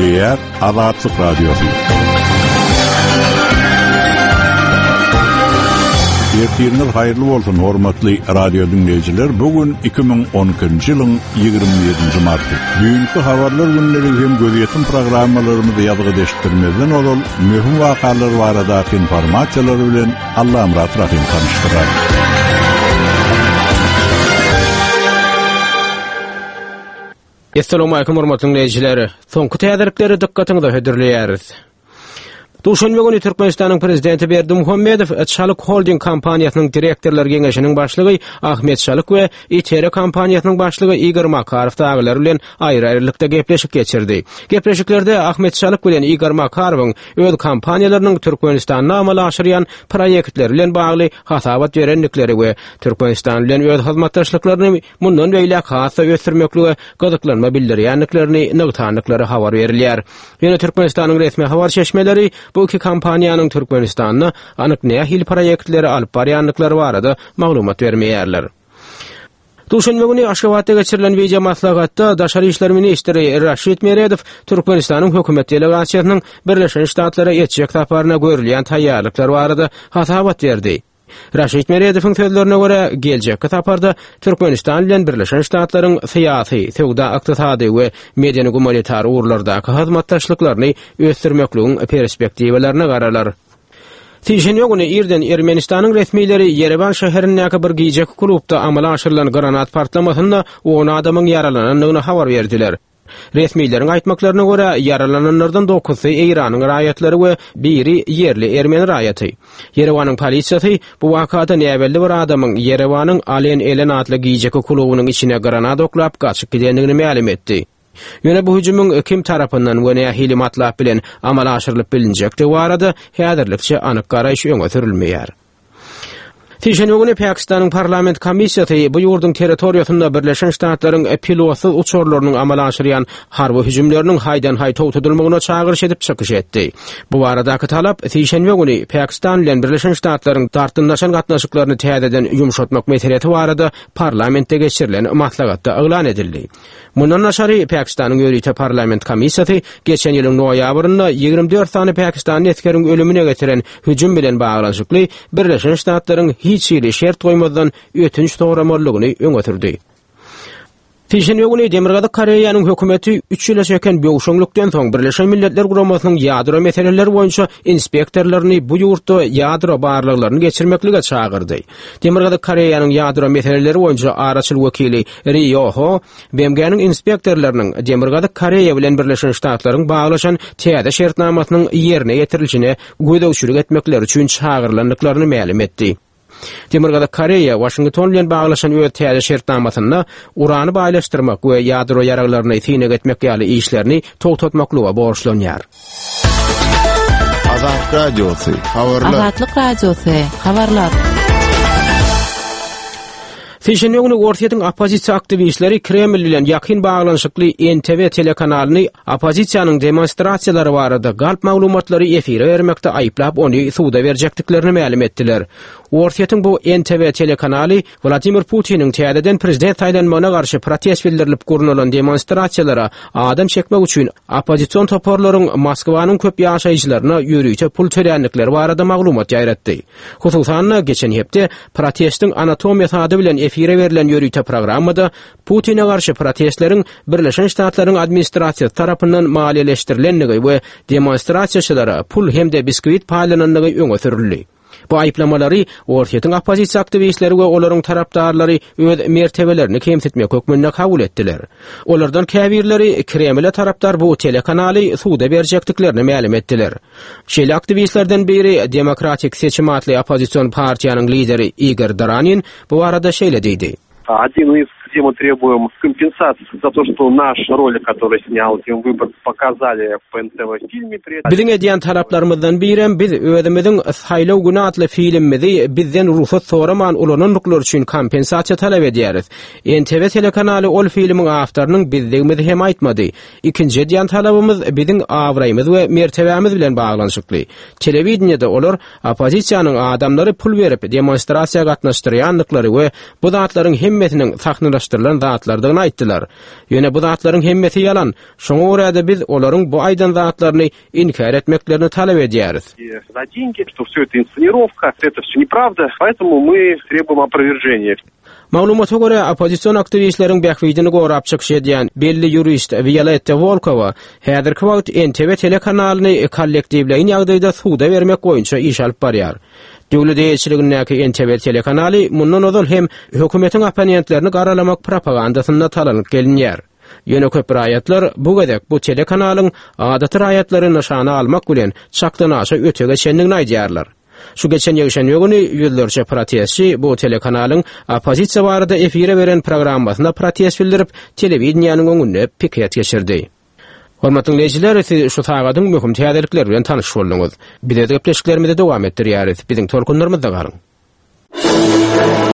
dinleýär Azatlyk Radiosu. Ertiriniz hayırlı bolsun hormatly radio dinleyijiler. Bugün 2012-nji ýylyň 27-nji marty. Düňkü habarlar günleri hem gözetim programmalarymyzy ýazgy deşikdirmezden ol möhüm wakalar barada informasiýalary bilen Allah amrat rahim tanışdyrar. Assalamu alaykum hormatly dinleyijiler. Soňky täderlikleri dikkatiňize höderleýäris. Duşanbe günü Türkmenistanyň prezidenti Berdimuhammedow Etşalyk Holding kompaniýasynyň direktorlar geňeşiniň başlygy Ahmet Şalyk we İTR kompaniýasynyň başlygy Igor Makarov daglar bilen aýry-aýrylykda gepleşik geçirdi. Gepleşiklerde Ahmet Şalyk bilen Igor Makarowyň öz kompaniýalarynyň Türkmenistanda amala aşyrýan proýektleri bilen bagly hasabat berenlikleri we Türkmenistan bilen öz hyzmatdaşlyklaryny mundan beýle hasa ösürmekli we gazyklanma bildirýänliklerini nygtanlyklary habar berilýär. Ýöne Türkmenistanyň resmi habar çeşmeleri bu iki kompaniýanyň Türkmenistanyna anyk nähil proýektleri alyp barýanlyklary barada maglumat bermeýärler. Duşanbe günü Aşgabatda geçirilen video maslahatda Daşary işler ministri Raşid Meredow Türkmenistanyň hökümet delegasiýasynyň Birleşen Ştatlara ýetjek taparyna görülýän taýýarlyklary barada hasabat berdi. Raşid Meredowyň sözlerine göre geljek taparda Türkmenistan bilen Birleşen Ştatlaryň syýasy, sowda, ykdysady we mediany humanitar urlardaky hyzmatdaşlyklaryny ösdürmekligiň perspektiwalaryny garalar. Tişenýe günü irden Ermenistanyň resmileri Yerevan şäherindäki bir giýjek klubda amala aşyrylan granat partlamasynda 10 adamyň yaralananyny habar berdiler. Resmilerin aýtmaklaryna görä yaralananlardan 9-y Iranyň raýatlary we biri yerli Ermeni raýaty. Yerewanyň polisiýasy bu wakada näwelli bir adamyň Yerewanyň Alen Elen adly giýjek klubynyň içine granat oklap gaçyp gidenligini ma'lum etdi. Ýöne bu hüjümüň kim tarapyndan we nähili matlap bilen amala aşyrylyp bilinjekdi barada häzirlikçe anyk garaýş öňe sürilmeýär. Tişenýe günü Pakistanyň parlament komissiýasy bu ýurdun territoriýasynda Birleşen Ştatlaryň pilotsy uçurlarynyň amala aşyrýan harby hüjümleriniň haýdan-haý togtudylmagyna çağırış edip çykyş etdi. Bu baradaky talap tişenýe günü Pakistan bilen Birleşen Ştatlaryň tartyndaşan gatnaşyklaryny täzeden ýumşatmak meselesi barada parlamentde geçirilen maslahatda elan edildi. Mundan naşary Pakistanyň ýörüýte parlament komissiýasy geçen ýylyň noýabrynda 24 sany Pakistanyň eskeriň ölümine getiren hüjüm bilen baglanşykly Birleşen Ştatlaryň hiç ýeri şert goýmadan ötünç soramarlygyny öňe sürdi. Tişenýe günü Demirgazyk Koreýanyň hökümeti 3 ýyla çeken böwüşüňlikden soň Birleşen Milletler Guramasynyň ýadro meseleleri boýunça inspektorlaryny bu ýurtda ýadro barlyklaryny geçirmeklige çağırdy. Demirgazyk Koreýanyň ýadro meseleleri boýunça araçyl wekili Ri Yo-ho BMG-niň inspektorlarynyň Demirgazyk Koreýa bilen Birleşen Ştatlaryň baglaşan täze şertnamasynyň ýerine ýetirilişine gödäwçilik etmekleri üçin çağırylanyklaryny ma'lum etdi. Demirgazyk Koreýa Washington bilen baglaşan öýe täze şertnamasyna urany baýlaşdyrmak we ýadro ýaraglaryny ýetine etmek ýaly işlerini togtatmaklyga borçlanýar. Azatlyk Radiosu, habarlar. Azatlyk Radiosu, habarlar. Tişenýe günü Ortiýatyň opozisiýa aktivistleri Kreml bilen ýakyn baglanşykly NTV telekanalyny opozisiýanyň demonstrasiýalary barada galp maglumatlary efire bermekde aýplap ony suwda berjekdiklerini ma'lum etdiler. Ortiýatyň bu NTV telekanaly Vladimir Putiniň täzeden prezident taýlanmagyna garşy protest bildirilip gurnulan demonstrasiýalara adam çekmek üçin opozisiýon toparlaryň Moskwanyň köp ýaşaýjylaryna ýörüýte pul töränlikleri barada maglumat ýaratdy. Hususan geçen hepde protestiň anatomiýasy ady bilen efire verilen ýörüýte programmada Putin'e garşy protestleriň Birleşen Ştatlaryň administrasiýasy tarapyndan maliýeleşdirilenligi we demonstrasiýaçylara pul hemde biskvit paýlananlygy öňe sürildi. Bu aýplamalary Ortiýatyň opozisiýa aktivistleri we olaryň tarapdarlary öz mertebelerini kemsitmek hökmünde kabul etdiler. Olardan käbirleri Kremle tarapdar bu telekanaly suwda berjekdiklerini ma'lum etdiler. Şeýle aktivistlerden biri Demokratik Seçim adly opozisiýon partiýanyň lideri Igor Daranin bu arada şeýle diýdi. Один из все мы требуем компенсации за то, что наш ролик, который снял «День выборов», показали в НТВ-фильме. Bizim ediyen taraplarımızdan birem biz özümüzün Saylaw Güni adlı filmimizi bizden ruhsat soraman ulananlıklar için kompensasiya talep ederiz. NTV telekanalı ol filmin aftarının bizligimizi hem aytmadı. İkinci ediyen talabımız bizim avrayımız ve mertebemiz bilen bağlanışıklı. Televizyonda olur opozisiyanın adamları pul verip demonstrasiya gatnaşdyrýanlyklary we bu zatlaryň hemmetiniň sahnada planlaşdyrylan zatlardan aýtdylar. Ýöne bu zatlaryň hemmeti ýalan. Şoňa görä biz olaryň bu aýdan zatlaryny inkar etmeklerini talap edýäris. За деньги, что все это инсценировка, это все неправда, поэтому мы требуем опровержения. Maglumata görä opozisiýon aktivistleriň bähwidini gorap çykyş edýän belli jurist Violetta Volkova häzirki wagt NTV telekanalyny kollektiwleýin ýagdaýda suwda bermek boýunça iş alyp barýar. Döwlet eýetçiligindäki NTV telekanaly mundan ozal hem hökümetiň opponentlerini garalamak propagandasyna talanyp gelinýär. Ýöne köp raýatlar bu gedek bu telekanalyň adaty raýatlary nişana almak bilen çakdan aşa öte geçendigini aýdýarlar. Şu geçen ýeşenýe güni ýüzlerçe protestçi bu telekanalyň opozisiýa barada efire beren programmasyna protest bildirip telewizionyanyň öňünde piket geçirdi. Hormatly dinleýijiler, şu tagadyň möhüm täzelikleri bilen tanyş bolduňyz. Bize de gepleşiklerimizi dowam etdirýäris. Biziň tolkunlarymyzda galyň.